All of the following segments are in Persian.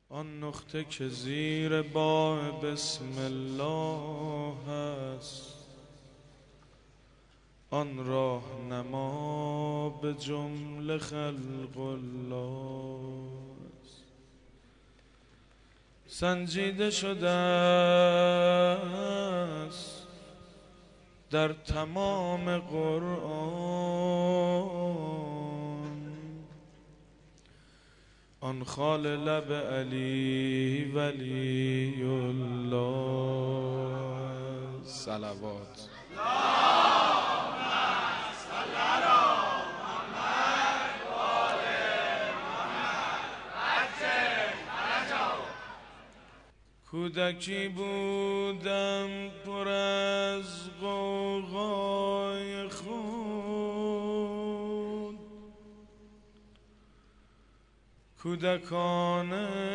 آن نقطه که زیر باه بسم الله است، آن راهنما به جمله خلق الله است. سنجیده شده است در تمام قرآن، آن خال لب علی ولی الله. صلوات کودکی بودم پر از غوغای خود، کودکان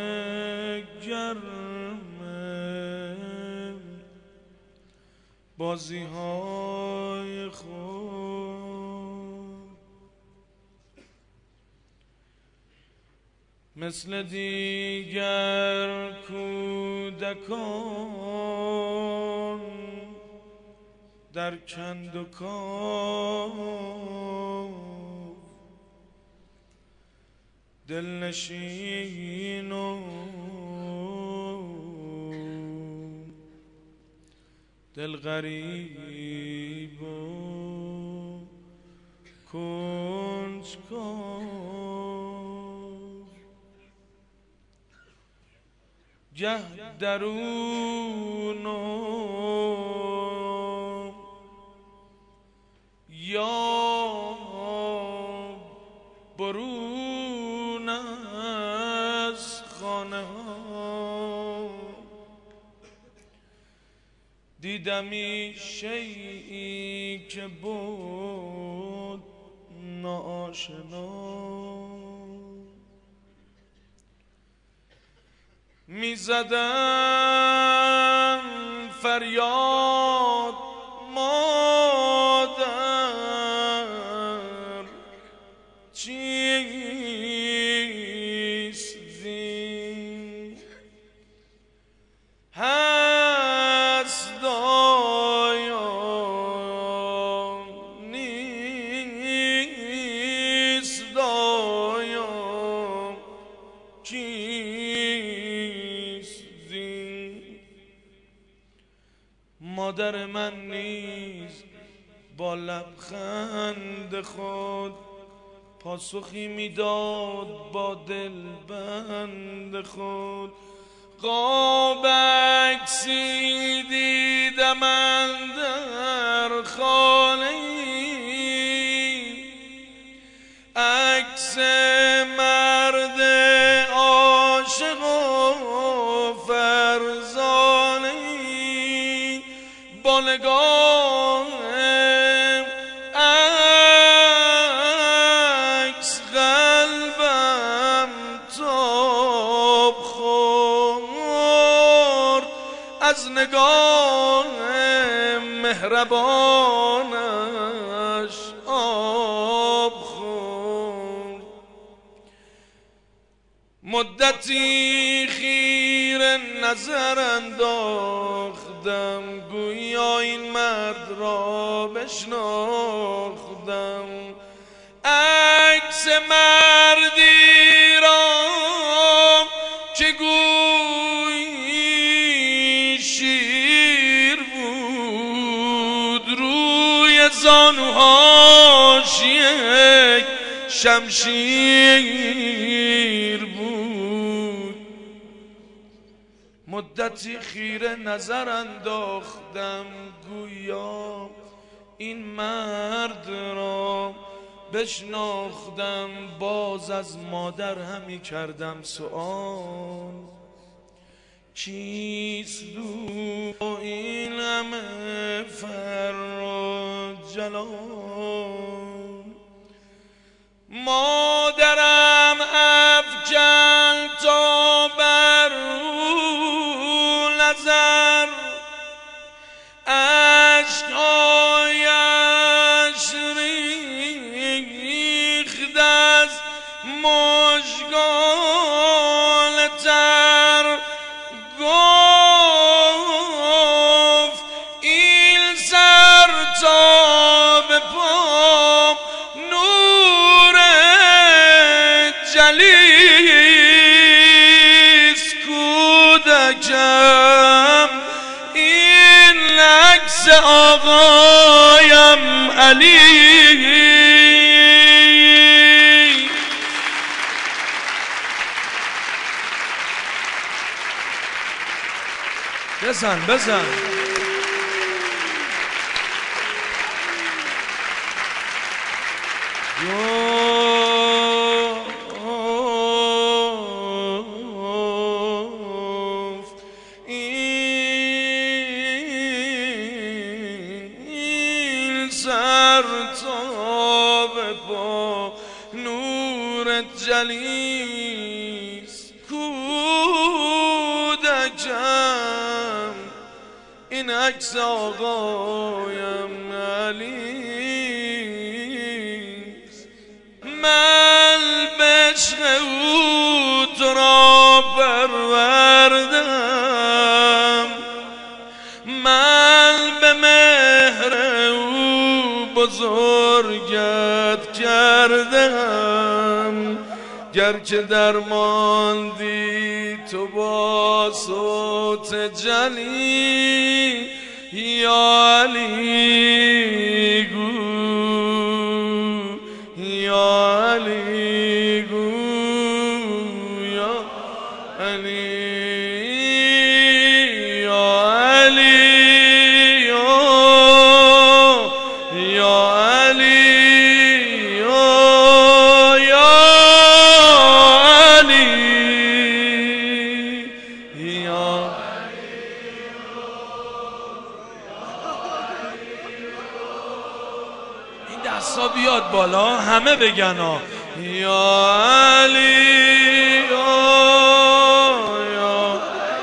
گرم بازی های خود، مثل دیگر کودکان در کندوکان دلنشین و دلغریب و کنجکاو، گه درون و یا برون از خانه ها، دیدمی شیئی که بود ناآشنا، میزدم فریاد مادر چیستی، هست دایا نیست دایا مادر من نیز با لبخند خود پاسخی میداد با دلبند خود. قاب عکسی دیدم اندر خانه ای، عکس مرد عاشق و فرزانه ای، با نگاه عکس قلبم تاب خورد، از نگاه مهربانش آب خورد. مدتی خیره نظر انداختم، گویا این مرد را بشناختم، عکس مردی را که گویی شیر بود، روی زانوهاش یک شمشیر بود. مدتی خیره نظر انداختم، گویا این مرد را بشناختم. باز از مادر همی کردم سؤال، کیست دو این همه فر و جلال؟ مادرم افکن تا بر او نظر، اشک‌هایش ریخت از مژگان تر. بزن بزن. این سر تا به پا نورت جلیست، کودکم این عکس آقایم علیست. من به عشق او تو را پروردم، من به مهر او بزرگت کردم. گرچه درماندی تو با صوت جلی، یا علی گو، یا علی گو، یا علی، یا علی، یا علی، دستا بیاد بالا همه بگن ها. یا علی، یا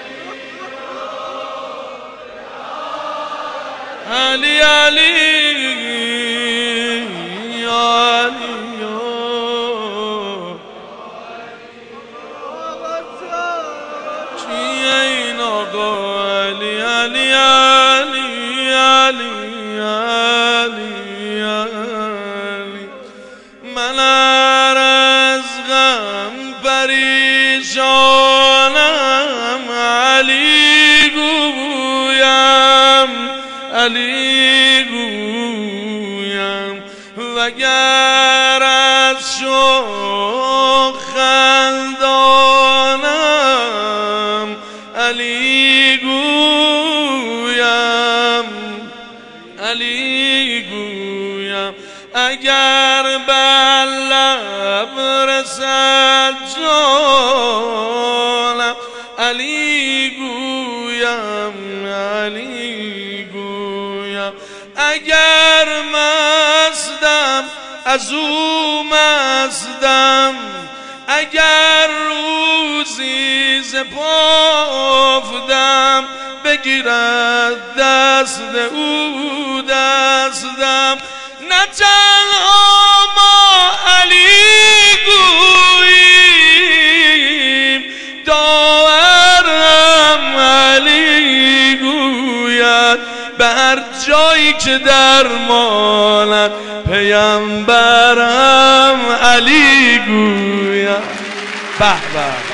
علی، علی، یا علی، چیه این آقا؟ علی، علی، علی، علی، علی، من از غم پریشانم، علی گویم، علی گویم، وگر از شوق خندانم، علی گویم، علی گویم، اگر بر لب رسد جانم، علی گویم، علی گویم، اگر مستم از او مستم، اگر روزی ز پا افتم، بگیرد دست او دستم. نه تنها ما علی گوییم، داورم علی گوید، به هر جایی که درمانم، پیامبرم علی گوید. به به.